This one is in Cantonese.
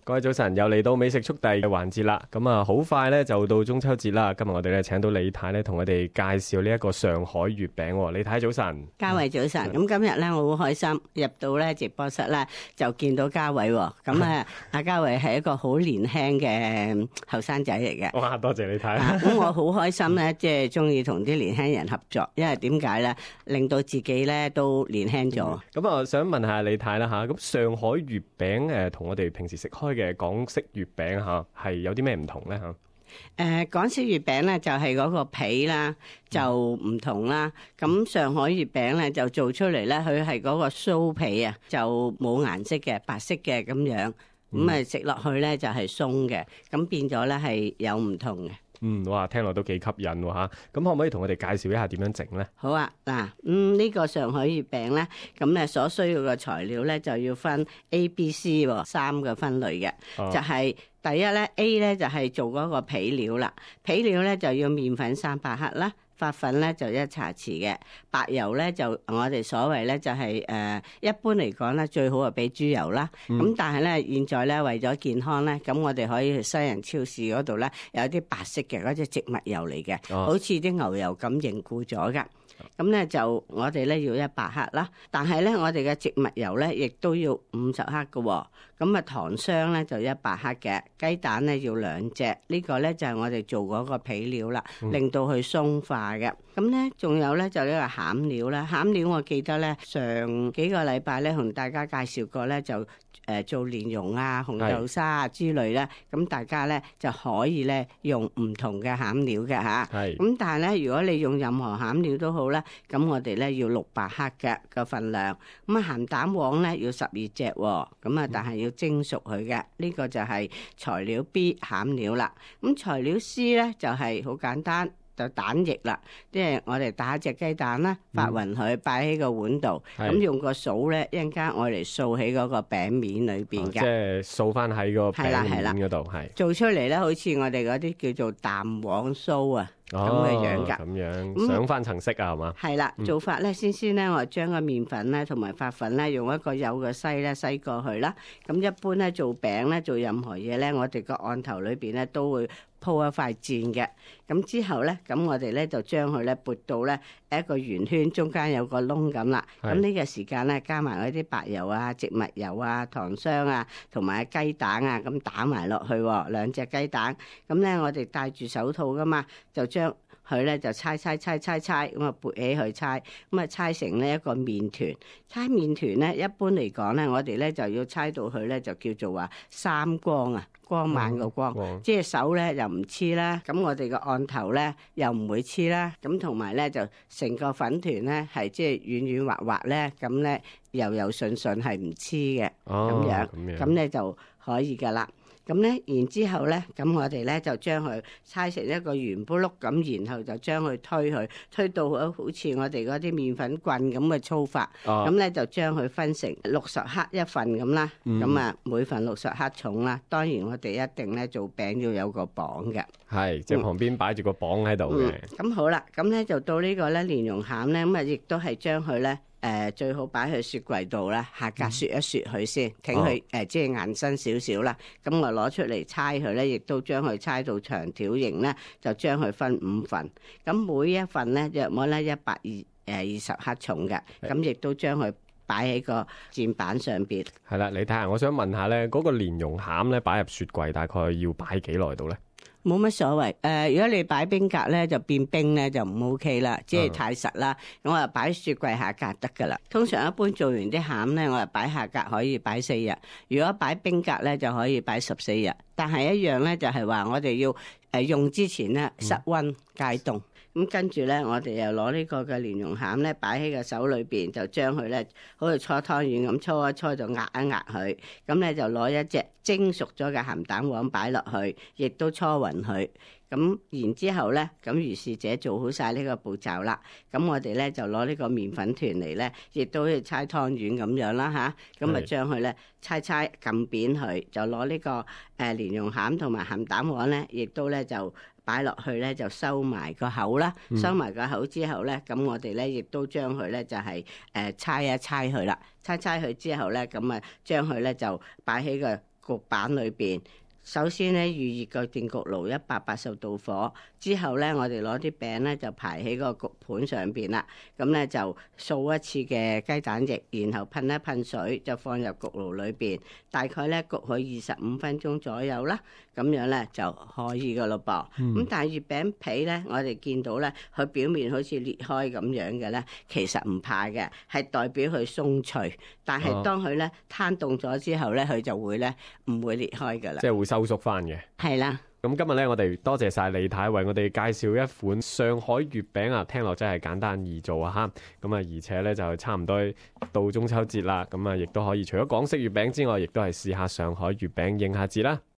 各位早晨，又嚟到美食速遞嘅環節啦。咁啊，好快咧就到中秋節啦。今日我哋咧請到李太咧同我哋介紹呢一個上海月餅。李太早晨， 嘉偉早晨。咁今日咧我好開心入到咧直播室咧就見到嘉偉。咁啊，阿嘉偉係一個好年輕嘅後生仔嚟嘅。 哇，多謝李太。 咁我好開心咧，即係中意同啲年輕人合作，因為點解咧？令到自己咧都年輕咗。 咁啊，想問下李太啦吓，咁上海月餅同我哋平時食開嘅港式月餅吓，係有啲咩唔同咧吓？ 港式月餅咧就係嗰個皮啦，就唔同啦。咁上海月餅咧就做出嚟咧，佢係嗰個酥皮啊，就冇顏色嘅，白色嘅咁樣。咁啊食落去咧就係鬆嘅，咁變咗咧係有唔同嘅。 哇，聽落都幾吸引喎吓。咁可唔可以同我哋介紹一下點樣整咧？ 好啊，嗱，呢個上海月餅咧，咁咧所需要嘅材料咧就要分 A、B、C 三個分類嘅，就係第一咧 A 咧就係做嗰個皮料啦，皮料咧就要麵粉300克啦。發粉咧就1茶匙嘅，白油咧就我哋所謂咧就係一般嚟講咧最好係俾豬油啦。咁但係咧現在咧為咗健康咧，咁我哋可以去西人超市嗰度咧有啲白色嘅嗰隻植物油嚟嘅，好似啲牛油咁凝固咗噶。咁咧就我哋咧要100克啦，但係咧我哋嘅植物油咧亦都要50克嘅。咁啊糖霜咧就100克嘅，雞蛋咧要2隻。呢個咧就係我哋做嗰個皮料啦，令到佢鬆化嘅。咁咧仲有咧就呢個餡料啦，餡料我記得咧上幾個禮拜咧同大家介紹過咧就做蓮蓉啊、紅豆沙啊之類咧，咁大家咧就可以咧用唔同嘅餡料嘅吓。咁但係咧如果你用任何餡料都好啦，咁我哋咧要600克嘅個份量。咁啊鹹蛋黃咧要12隻，咁啊但係要蒸熟佢嘅。呢個就係材料 B 餡料啦。咁材料 C 咧就係好簡單。就蛋液啦，即係我哋打隻雞蛋啦，發勻佢，擺喺個碗度，咁用個掃咧，一陣間我嚟掃喺嗰個餅面裏邊嘅， 即係掃翻喺個餅面嗰度，係做出嚟咧，好似我哋嗰啲叫做蛋黃酥啊咁嘅樣噶， 咁樣上翻層色啊，係嘛？ 係啦，做法咧，先咧，我將個麵粉咧同埋發粉咧，用一個有嘅篩咧篩過去啦。咁一般咧做餅咧做任何嘢咧，我哋個案頭裏邊咧都會鋪一塊墊嘅。咁之後咧，咁我哋咧就將佢咧撥到咧一個圓圈，中間有個窿咁啦。咁呢個時間咧加埋嗰啲白油啊、植物油啊、糖霜啊，同埋雞蛋啊，咁打埋落去，2隻雞蛋。咁咧我哋戴住手套噶嘛，就將佢咧就猜，咁啊撥起佢猜，咁啊猜成呢一個麵團。猜麵團咧，一般嚟講咧，我哋咧就要猜到佢咧就叫做話三光啊，光猛個光，即係手咧又唔黐啦，咁我哋個案頭咧又唔會黐啦，咁同埋咧就成個粉團咧係即係軟軟滑滑咧，咁咧柔柔順順係唔黐嘅，咁樣，咁咧就可以噶啦。咁咧，然之後咧，咁我哋咧就將佢搓成一個圓卜碌咁，然後就將佢推到好似我哋嗰啲麵粉棍咁嘅粗法。咁咧就將佢分成60克一份咁啦。咁啊，每份60克重啦。當然我哋一定咧做餅要有個磅嘅。 係，即係旁邊擺住個磅喺度嘅。 咁好啦，咁咧就到呢個咧蓮蓉餡咧，咁啊亦都係將佢咧。最好擺去雪櫃度啦，下格雪一雪佢先，挺佢即係硬身少少啦。咁我攞出嚟搓佢咧，亦都將佢搓到長條形咧，就將佢分5份。咁每一份咧約莫咧120克重嘅，咁亦都將佢擺喺個墊板上邊。係啦，你睇下，我想問下咧，嗰個蓮蓉餡咧擺入雪櫃大概要擺幾耐到咧？ 冇乜所謂，如果你擺冰格咧就變冰咧就唔 OK 啦，即係太實啦。咁我就擺雪櫃下格得噶啦。通常一般做完啲餡咧，我就擺下格可以擺4日，如果擺冰格咧就可以擺14日。但係一樣咧就係話我哋要用之前咧室溫解凍。咁跟住咧，我哋又攞呢個嘅蓮蓉餡咧，擺喺個手裏邊，就將佢咧好似搓湯圓咁搓一搓，就壓一壓佢。咁咧就攞一隻蒸熟咗嘅鹹蛋黃擺落去，亦都搓勻佢。咁然之後咧，咁如是者做好晒呢個步驟啦。咁我哋咧就攞呢個麵粉團嚟咧，亦都好似搓湯圓咁樣啦吓。咁啊將佢咧搓撳扁佢，就攞呢個蓮蓉餡同埋鹹蛋黃咧，亦都咧就擺落去咧就收埋個口啦。收埋個口之後咧，咁我哋咧亦都將佢咧就係搓一搓佢啦。搓佢之後咧，咁啊將佢咧就擺喺個焗板裏邊。首先咧，預熱個電焗爐180度火，之後咧，我哋攞啲餅咧就排喺個焗盤上邊啦。咁咧就掃一次嘅雞蛋液，然後噴一噴水，就放入焗爐裏邊，大概咧焗佢25分鐘左右啦。咁樣咧就可以噶咯噃。咁但係月餅皮咧，我哋見到咧，佢表面好似裂開咁樣嘅咧，其實唔怕嘅，係代表佢鬆脆。但係當佢咧攤凍咗之後咧，佢就會咧唔會裂開噶啦。 即係會收縮翻嘅。 係啦。 咁今日咧，我哋多謝晒李太為我哋介紹一款上海月餅啊，聽落真係簡單易做啊嚇。咁啊，而且咧就差唔多到中秋節啦，咁啊，亦都可以除咗港式月餅之外，亦都係試下上海月餅應下節啦。